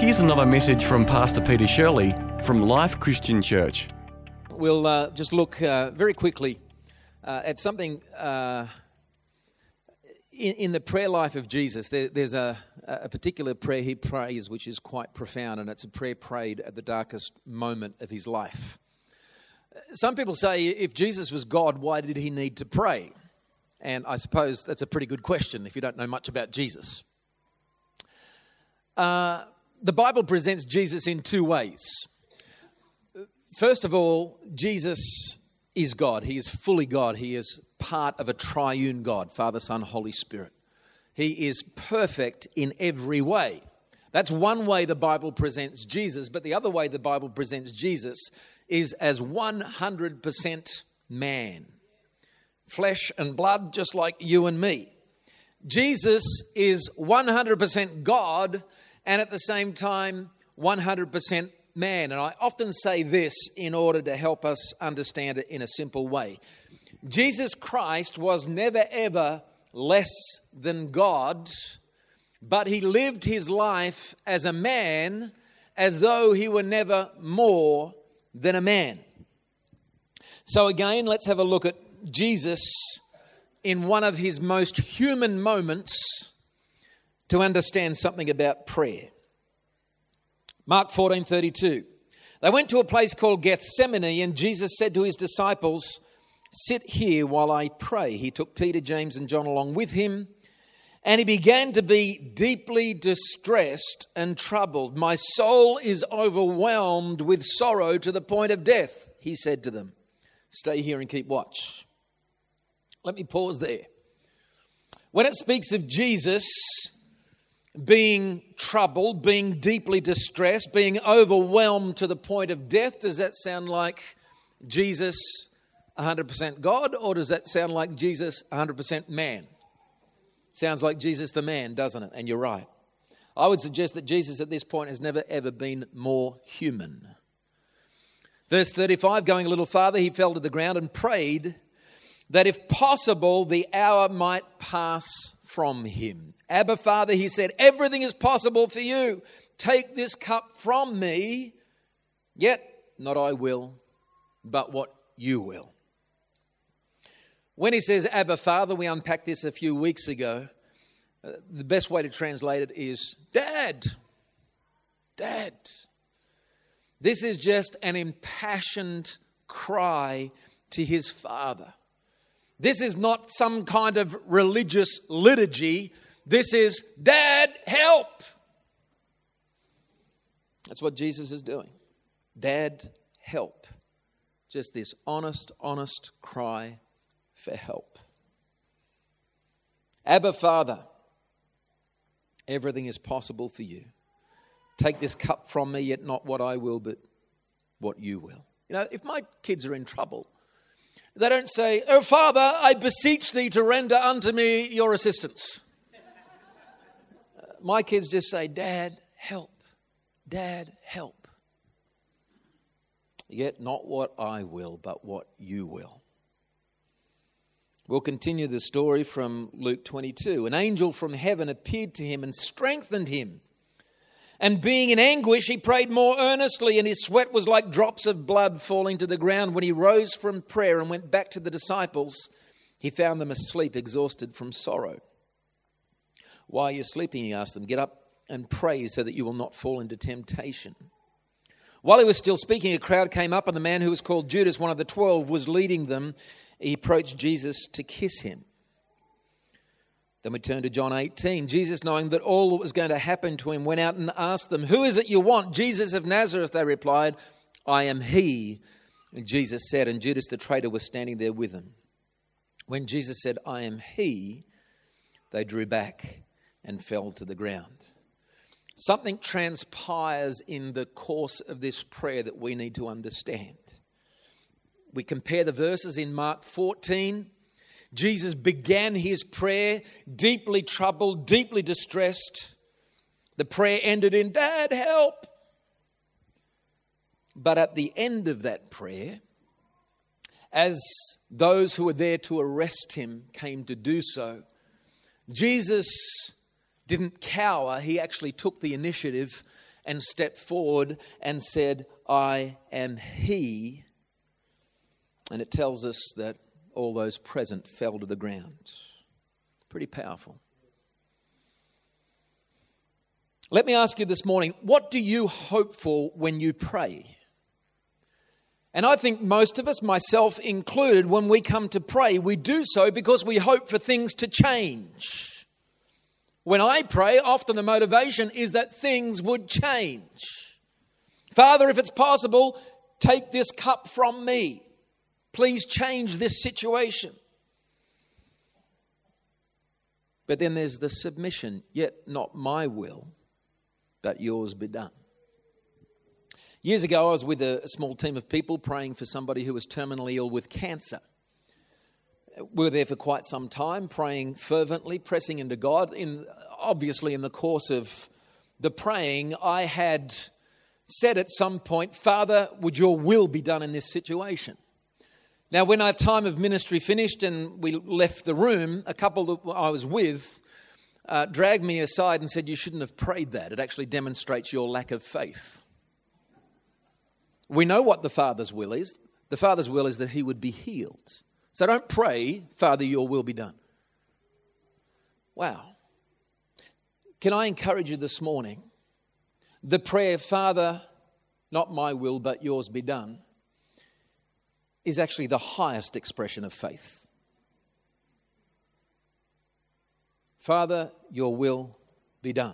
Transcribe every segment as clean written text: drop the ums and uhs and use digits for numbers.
Here's another message from Pastor Peter Shirley from Life Christian Church. We'll just look very quickly at something in the prayer life of Jesus. There's a particular prayer he prays which is quite profound, and it's a prayer prayed at the darkest moment of his life. Some people say, if Jesus was God, why did he need to pray? And I suppose that's a pretty good question if you don't know much about Jesus. The Bible presents Jesus in two ways. First of all, Jesus is God. He is fully God. He is part of a triune God, Father, Son, Holy Spirit. He is perfect in every way. That's one way the Bible presents Jesus, but the other way the Bible presents Jesus is as 100% man. Flesh and blood, just like you and me. Jesus is 100% God and at the same time 100% man. And I often say this in order to help us understand it in a simple way. Jesus Christ was never ever less than God, but he lived his life as a man as though he were never more than a man. So again, let's have a look at Jesus in one of his most human moments to understand something about prayer. Mark 14:32. They went to a place called Gethsemane, and Jesus said to his disciples, "Sit here while I pray." He took Peter, James, and John along with him, and he began to be deeply distressed and troubled. "My soul is overwhelmed with sorrow to the point of death," he said to them. "Stay here and keep watch." Let me pause there. When it speaks of Jesus being troubled, being deeply distressed, being overwhelmed to the point of death, does that sound like Jesus 100% God, or does that sound like Jesus 100% man? Sounds like Jesus the man, doesn't it? And you're right. I would suggest that Jesus at this point has never ever been more human. Verse 35, going a little farther, he fell to the ground and prayed that if possible, the hour might pass from him. "Abba, Father," he said, "everything is possible for you. Take this cup from me, yet not I will, but what you will." When he says Abba, Father, we unpacked this a few weeks ago. The best way to translate it is Dad. Dad. This is just an impassioned cry to his Father. This is not some kind of religious liturgy. This is, "Dad, help." That's what Jesus is doing. Dad, help. Just this honest cry for help. "Abba, Father, everything is possible for you. Take this cup from me, yet not what I will, but what you will." You know, if my kids are in trouble, they don't say, "Oh, Father, I beseech thee to render unto me your assistance." My kids just say, "Dad, help. Dad, help. Yet not what I will, but what you will." We'll continue the story from Luke 22. An angel from heaven appeared to him and strengthened him. And being in anguish, he prayed more earnestly, and his sweat was like drops of blood falling to the ground. When he rose from prayer and went back to the disciples, he found them asleep, exhausted from sorrow. "Why are you sleeping?" he asked them. "Get up and pray so that you will not fall into temptation." While he was still speaking, a crowd came up, and the man who was called Judas, one of the 12, was leading them. He approached Jesus to kiss him. Then we turn to John 18. Jesus, knowing that all that was going to happen to him, went out and asked them, "Who is it you want?" "Jesus of Nazareth," they replied. "I am he," Jesus said, and Judas the traitor was standing there with him. When Jesus said, "I am he," they drew back and fell to the ground. Something transpires in the course of this prayer that we need to understand. We compare the verses in Mark 14. Jesus began his prayer deeply troubled, deeply distressed. The prayer ended in, "Dad, help." But at the end of that prayer, as those who were there to arrest him came to do so, Jesus didn't cower. He actually took the initiative and stepped forward and said, "I am he." And it tells us that all those present fell to the ground. Pretty powerful. Let me ask you this morning, what do you hope for when you pray? And I think most of us, myself included, when we come to pray, we do so because we hope for things to change. When I pray, often the motivation is that things would change. Father, if it's possible, take this cup from me. Please change this situation. But then there's the submission, yet not my will, but yours be done. Years ago, I was with a small team of people praying for somebody who was terminally ill with cancer. We were there for quite some time, praying fervently, pressing into God. Obviously, in the course of the praying, I had said at some point, "Father, would your will be done in this situation?" Now, when our time of ministry finished and we left the room, a couple that I was with dragged me aside and said, "You shouldn't have prayed that. It actually demonstrates your lack of faith." We know what the Father's will is. The Father's will is that he would be healed. So don't pray, "Father, your will be done." Wow. Can I encourage you this morning? The prayer, "Father, not my will, but yours be done," is actually the highest expression of faith. Father, your will be done.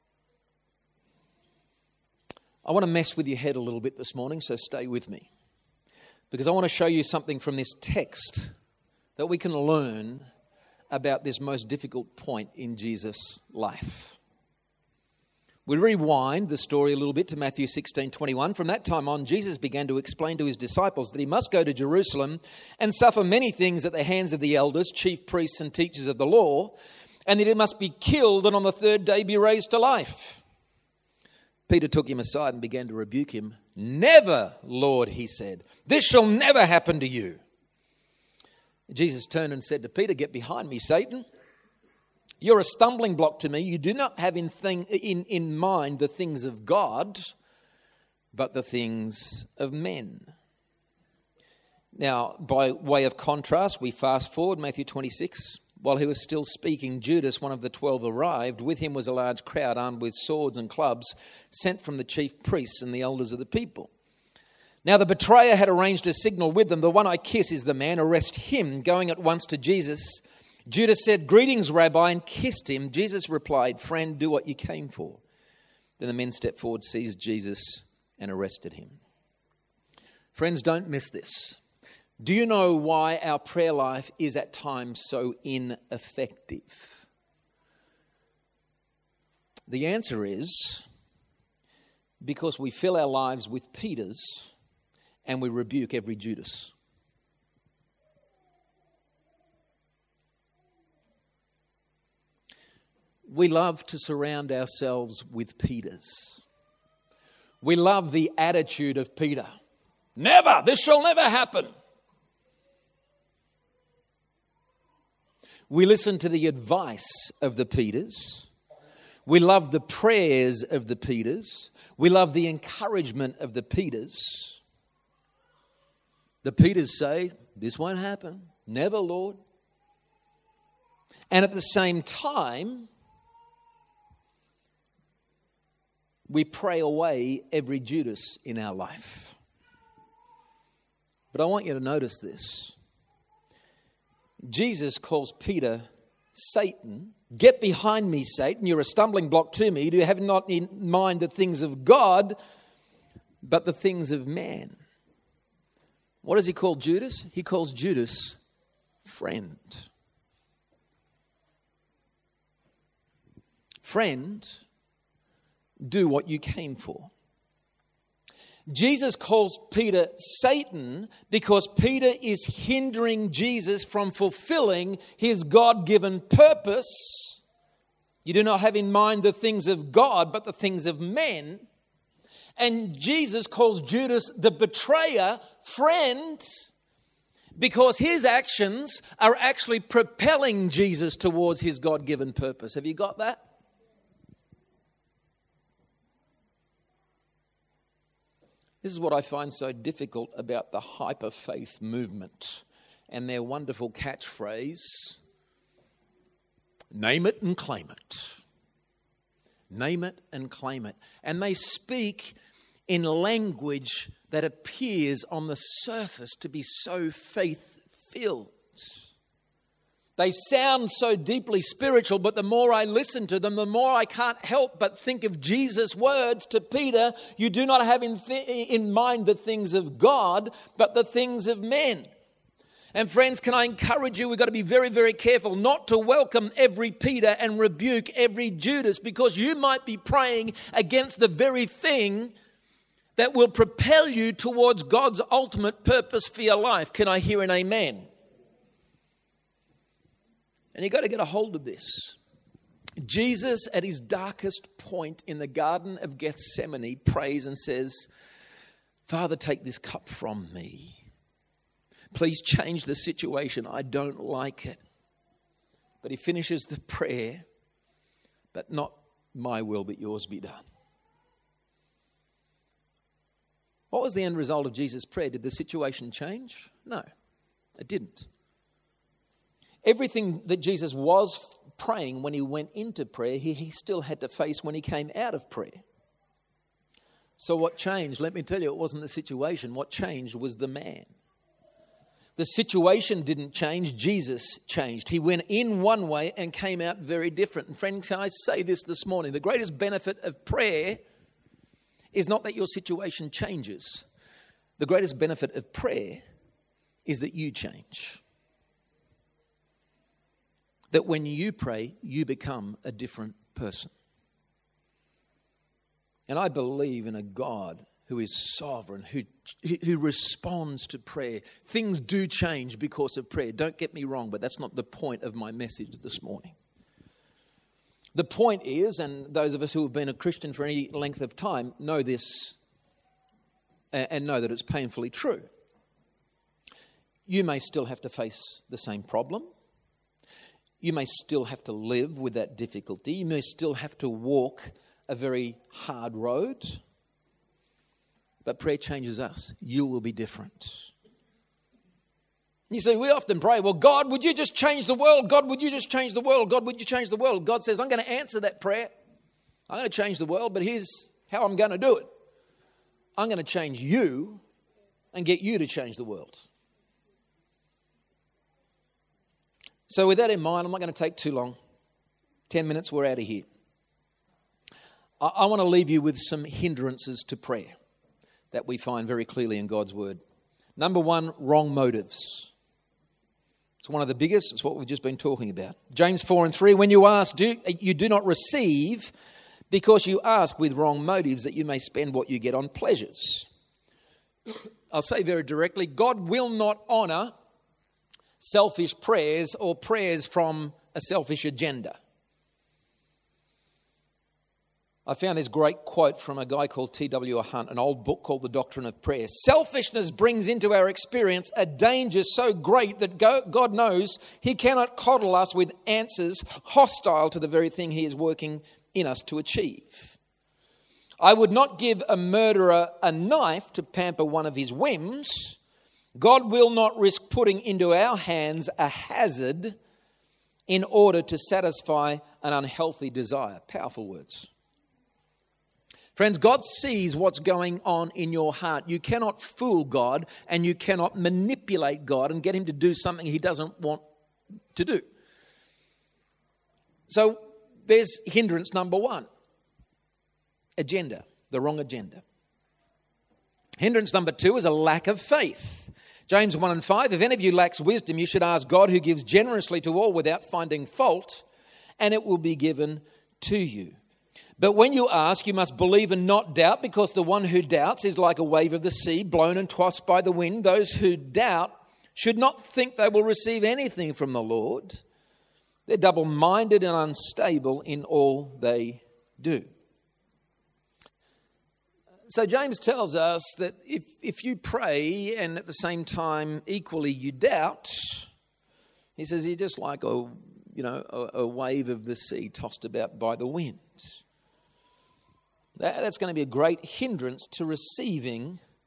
I want to mess with your head a little bit this morning, so stay with me. Because I want to show you something from this text that we can learn about this most difficult point in Jesus' life. We rewind the story a little bit to Matthew 16:21. From that time on, Jesus began to explain to his disciples that he must go to Jerusalem and suffer many things at the hands of the elders, chief priests and teachers of the law, and that he must be killed and on the third day be raised to life. Peter took him aside and began to rebuke him. "Never, Lord," he said. "This shall never happen to you." Jesus turned and said to Peter, "Get behind me, Satan. You're a stumbling block to me. You do not have in mind the things of God, but the things of men." Now, by way of contrast, we fast forward, Matthew 26. While he was still speaking, Judas, one of the 12, arrived. With him was a large crowd armed with swords and clubs, sent from the chief priests and the elders of the people. Now the betrayer had arranged a signal with them. "The one I kiss is the man. Arrest him." Going at once to Jesus, Judas said, "Greetings, Rabbi," and kissed him. Jesus replied, "Friend, do what you came for." Then the men stepped forward, seized Jesus, and arrested him. Friends, don't miss this. Do you know why our prayer life is at times so ineffective? The answer is because we fill our lives with Peters and we rebuke every Judas. We love to surround ourselves with Peters. We love the attitude of Peter. "Never, this shall never happen." We listen to the advice of the Peters. We love the prayers of the Peters. We love the encouragement of the Peters. The Peters say, "This won't happen. Never, Lord." And at the same time, we pray away every Judas in our life. But I want you to notice this. Jesus calls Peter Satan. "Get behind me, Satan. You're a stumbling block to me. You have not in mind the things of God, but the things of man." What does he call Judas? He calls Judas friend. Friend, do what you came for. Jesus calls Peter Satan because Peter is hindering Jesus from fulfilling his God-given purpose. You do not have in mind the things of God, but the things of men. And Jesus calls Judas the betrayer friend because his actions are actually propelling Jesus towards his God-given purpose. Have you got that? This is what I find so difficult about the hyper faith movement and their wonderful catchphrase, name it and claim it. Name it and claim it. And they speak in language that appears on the surface to be so faith-filled. They sound so deeply spiritual, but the more I listen to them, the more I can't help but think of Jesus' words to Peter, you do not have in mind the things of God, but the things of men. And friends, can I encourage you, we've got to be very, very careful not to welcome every Peter and rebuke every Judas, because you might be praying against the very thing that will propel you towards God's ultimate purpose for your life. Can I hear an amen? And you've got to get a hold of this. Jesus, at his darkest point in the Garden of Gethsemane, prays and says, Father, take this cup from me. Please change the situation. I don't like it. But he finishes the prayer, but not my will, but yours be done. What was the end result of Jesus' prayer? Did the situation change? No, it didn't. Everything that Jesus was praying when he went into prayer, he still had to face when he came out of prayer. So what changed? Let me tell you, it wasn't the situation. What changed was the man. The situation didn't change. Jesus changed. He went in one way and came out very different. And friends, can I say this morning? The greatest benefit of prayer is not that your situation changes. The greatest benefit of prayer is that you change. That when you pray, you become a different person. And I believe in a God who is sovereign, who responds to prayer. Things do change because of prayer. Don't get me wrong, but that's not the point of my message this morning. The point is, and those of us who have been a Christian for any length of time know this and know that it's painfully true. You may still have to face the same problem. You may still have to live with that difficulty. You may still have to walk a very hard road. But prayer changes us. You will be different. You see, we often pray, well, God, would you just change the world? God, would you just change the world? God, would you change the world? God says, I'm going to answer that prayer. I'm going to change the world, but here's how I'm going to do it. I'm going to change you and get you to change the world. So with that in mind, I'm not going to take too long. 10 minutes, we're out of here. I want to leave you with some hindrances to prayer that we find very clearly in God's word. Number one, wrong motives. It's one of the biggest. It's what we've just been talking about. James 4:3, when you ask, you do not receive because you ask with wrong motives that you may spend what you get on pleasures. I'll say very directly, God will not honor selfish prayers or prayers from a selfish agenda. I found this great quote from a guy called T.W. Hunt, an old book called The Doctrine of Prayer. Selfishness brings into our experience a danger so great that God knows he cannot coddle us with answers hostile to the very thing he is working in us to achieve. I would not give a murderer a knife to pamper one of his whims. God will not risk putting into our hands a hazard in order to satisfy an unhealthy desire. Powerful words. Friends, God sees what's going on in your heart. You cannot fool God and you cannot manipulate God and get him to do something he doesn't want to do. So there's hindrance number one. Agenda, the wrong agenda. Hindrance number two is a lack of faith. James 1:5, if any of you lacks wisdom, you should ask God who gives generously to all without finding fault, and it will be given to you. But when you ask, you must believe and not doubt, because the one who doubts is like a wave of the sea, blown and tossed by the wind. Those who doubt should not think they will receive anything from the Lord. They're double-minded and unstable in all they do. So James tells us that if you pray and at the same time equally you doubt, he says you're just like a wave of the sea tossed about by the wind. That's going to be a great hindrance to receiving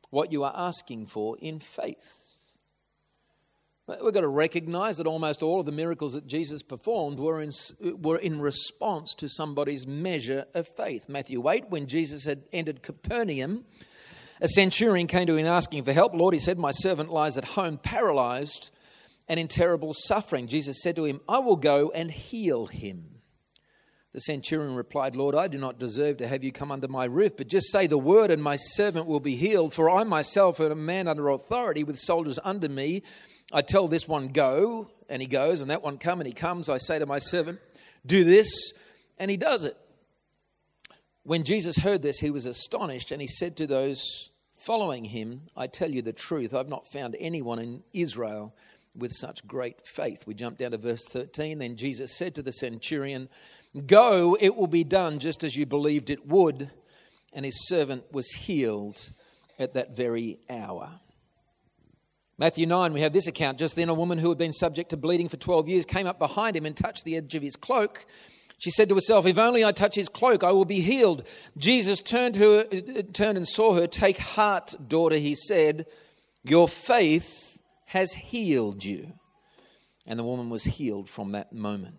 what you are asking for in faith. We've got to recognize that almost all of the miracles that Jesus performed were in response to somebody's measure of faith. Matthew 8, when Jesus had entered Capernaum, a centurion came to him asking for help. Lord, he said, my servant lies at home paralyzed and in terrible suffering. Jesus said to him, I will go and heal him. The centurion replied, Lord, I do not deserve to have you come under my roof, but just say the word and my servant will be healed. For I myself am a man under authority with soldiers under me. I tell this one, go, and he goes, and that one, come, and he comes. I say to my servant, do this, and he does it. When Jesus heard this, he was astonished, and he said to those following him, I tell you the truth, I've not found anyone in Israel with such great faith. We jump down to verse 13. Then Jesus said to the centurion, go, it will be done just as you believed it would. And his servant was healed at that very hour. Matthew 9, we have this account. Just then a woman who had been subject to bleeding for 12 years came up behind him and touched the edge of his cloak. She said to herself, if only I touch his cloak, I will be healed. Jesus turned and saw her. Take heart, daughter, he said, your faith has healed you. And the woman was healed from that moment.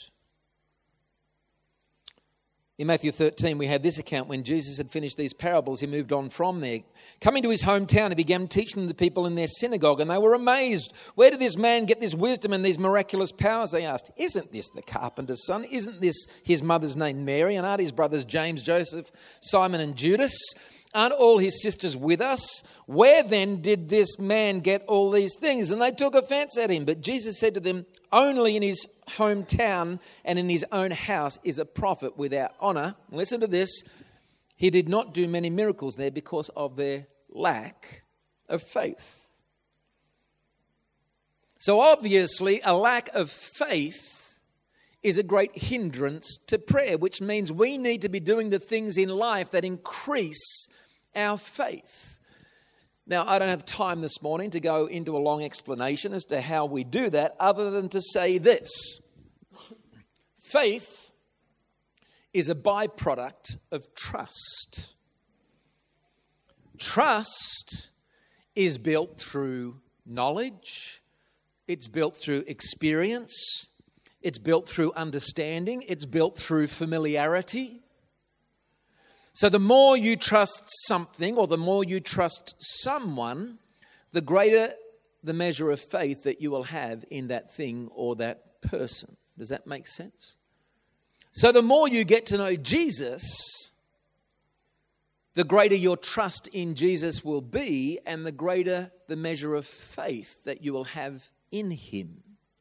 In Matthew 13, we have this account. When Jesus had finished these parables, he moved on from there. Coming to his hometown, he began teaching the people in their synagogue, and they were amazed. Where did this man get this wisdom and these miraculous powers? They asked. Isn't this the carpenter's son? Isn't this his mother's name Mary? And aren't his brothers James, Joseph, Simon, and Judas? Aren't all his sisters with us? Where then did this man get all these things? And they took offense at him. But Jesus said to them, only in his hometown and in his own house is a prophet without honor. Listen to this. He did not do many miracles there because of their lack of faith. So obviously, a lack of faith is a great hindrance to prayer, which means we need to be doing the things in life that increase our faith. Now, I don't have time this morning to go into a long explanation as to how we do that, other than to say this. Faith is a byproduct of trust. Trust is built through knowledge. It's built through experience. It's built through understanding. It's built through familiarity. So the more you trust something or the more you trust someone, the greater the measure of faith that you will have in that thing or that person. Does that make sense? So the more you get to know Jesus, the greater your trust in Jesus will be, and the greater the measure of faith that you will have in him.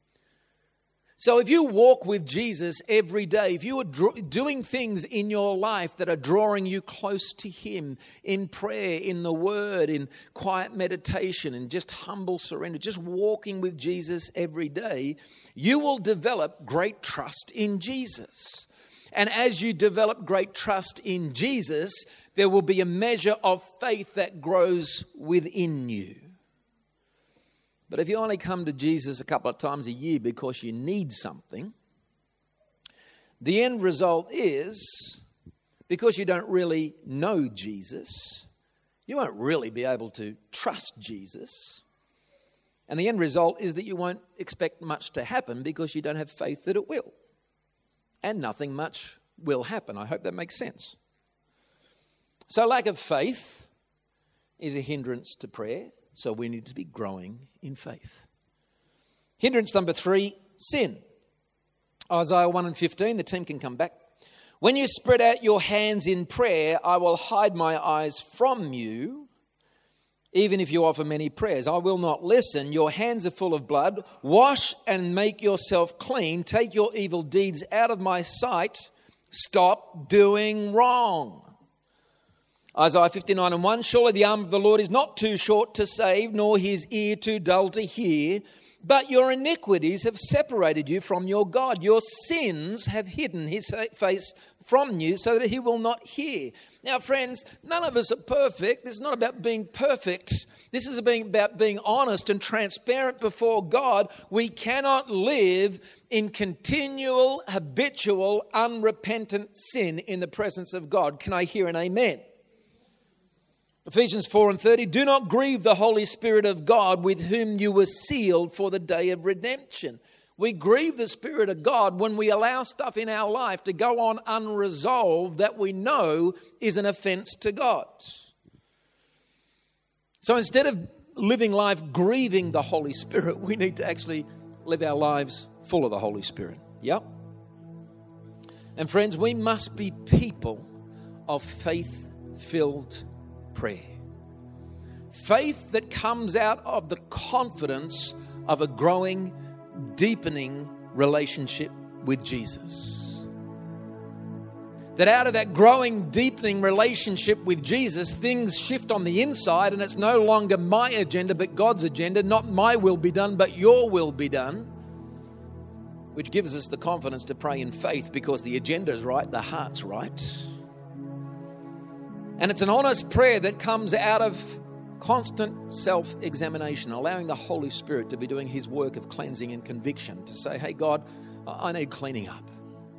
So if you walk with Jesus every day, if you are doing things in your life that are drawing you close to him in prayer, in the word, in quiet meditation, and just humble surrender, just walking with Jesus every day, you will develop great trust in Jesus. And as you develop great trust in Jesus, there will be a measure of faith that grows within you. But if you only come to Jesus a couple of times a year because you need something, the end result is, because you don't really know Jesus, you won't really be able to trust Jesus. And the end result is that you won't expect much to happen because you don't have faith that it will. And nothing much will happen. I hope that makes sense. So lack of faith is a hindrance to prayer. So we need to be growing in faith. Hindrance number 3, sin. Isaiah 1:15, the team can come back. When you spread out your hands in prayer, I will hide my eyes from you. Even if you offer many prayers, I will not listen. Your hands are full of blood. Wash and make yourself clean. Take your evil deeds out of my sight. Stop doing wrong. Isaiah 59:1, surely the arm of the Lord is not too short to save, nor his ear too dull to hear. But your iniquities have separated you from your God. Your sins have hidden his face from you so that he will not hear. Now, friends, none of us are perfect. This is not about being perfect. This is about being honest and transparent before God. We cannot live in continual, habitual, unrepentant sin in the presence of God. Can I hear an amen? Ephesians 4:30, do not grieve the Holy Spirit of God with whom you were sealed for the day of redemption. We grieve the Spirit of God when we allow stuff in our life to go on unresolved that we know is an offense to God. So instead of living life grieving the Holy Spirit, we need to actually live our lives full of the Holy Spirit. Yep. And friends, we must be people of faith-filled prayer. Faith that comes out of the confidence of a growing, deepening relationship with Jesus. That out of that growing, deepening relationship with Jesus, things shift on the inside and it's no longer my agenda but God's agenda. Not my will be done but your will be done. Which gives us the confidence to pray in faith because the agenda is right, the heart's right. And it's an honest prayer that comes out of constant self-examination, allowing the Holy Spirit to be doing His work of cleansing and conviction, to say, hey, God, I need cleaning up.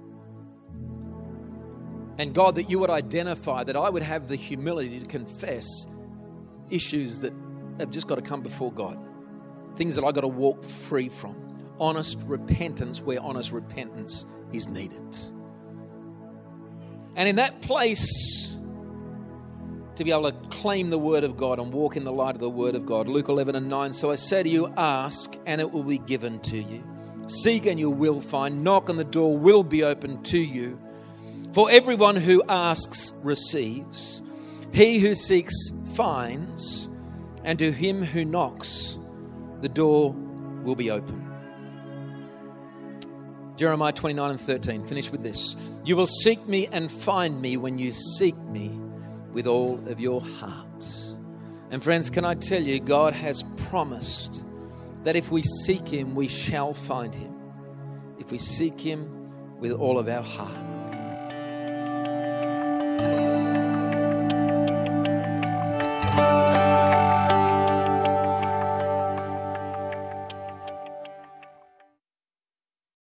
And God, that you would identify, that I would have the humility to confess issues that have just got to come before God, things that I've got to walk free from. Honest repentance where honest repentance is needed. And in that place, to be able to claim the Word of God and walk in the light of the Word of God. Luke 11:9, so I say to you, ask and it will be given to you. Seek and you will find. Knock and the door will be opened to you. For everyone who asks receives. He who seeks finds. And to him who knocks, the door will be open. Jeremiah 29:13, finish with this. You will seek me and find me when you seek me with all of your heart. And friends, can I tell you, God has promised that if we seek Him, we shall find Him. If we seek Him with all of our heart.